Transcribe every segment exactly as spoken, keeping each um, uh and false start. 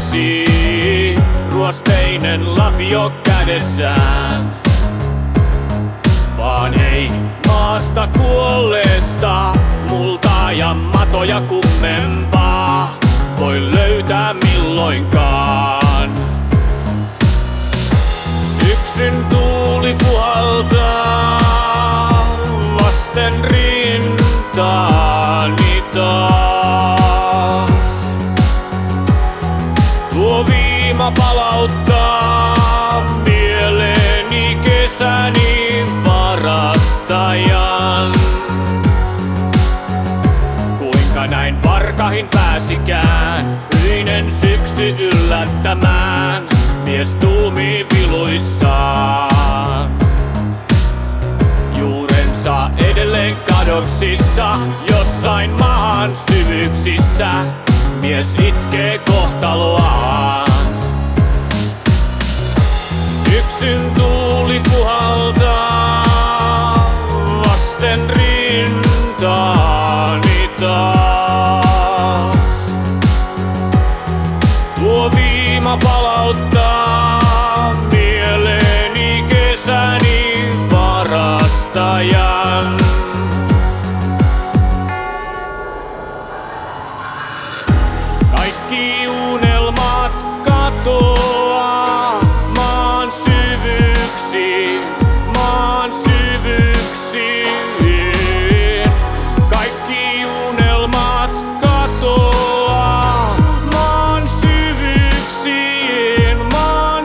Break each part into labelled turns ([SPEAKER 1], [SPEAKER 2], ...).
[SPEAKER 1] yksi ruosteinen lapio kädessään. Vaan ei maasta kuolleesta multaa ja matoja kummempaa voi löytää milloinkaan. Syksyn tuuli puhaltaa vasten rintaani taas. Tuo viima palauttaa mieleeni kesäni varastajan. Kuinka näin varkahin pääsikään hyinen syksy yllättämään mies tuumii viluissaan. Juurensa edelleen kadoksissa, jossain maan syvyyksissä mies itkee kohtaloaan. Syksyn tuuli puhaltaa vasten rintaani taas. Tuo viima palauttaa mieleeni kesäni varastajan. Kaikki unelmat katoaa maan syvyyksiin, maan syvyyksiin. Kaikki unelmat katoaa maan syvyyksiin, maan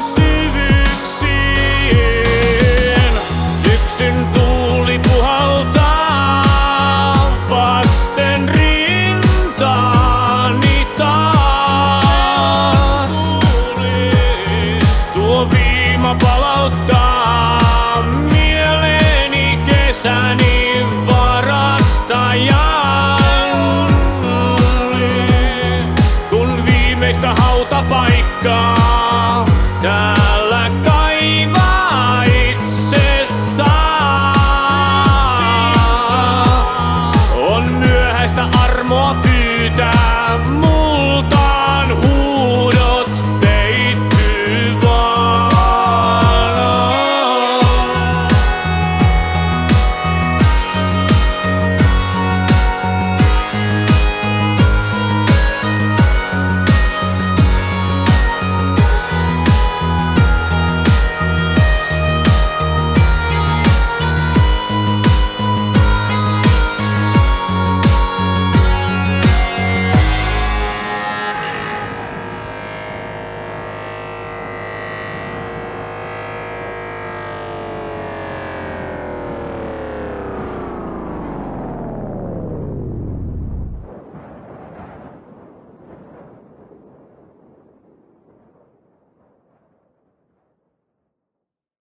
[SPEAKER 1] syvyyksiin. Syksyn tuuli puhaltaa vasten rintaani taas. Tuo viima palauttaa mieleeni kesäni varastajan. Kun viimeistä hautapaikkaa tää